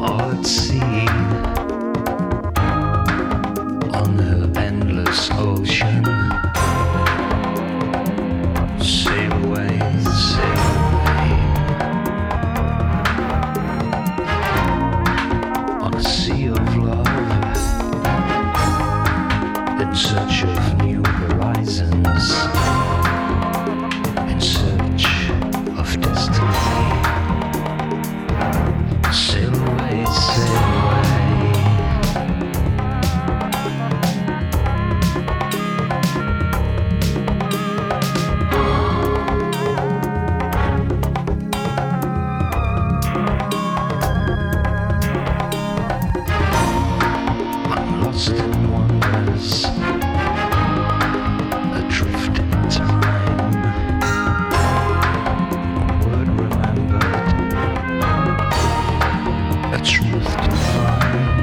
All at sea, on her endless ocean. Sail away, sail away. On a sea of love, in search of new horizons, in search of destiny. Sail away, sail away. I'm lost in wonders, adrift in time. A word remembered, a truth to find.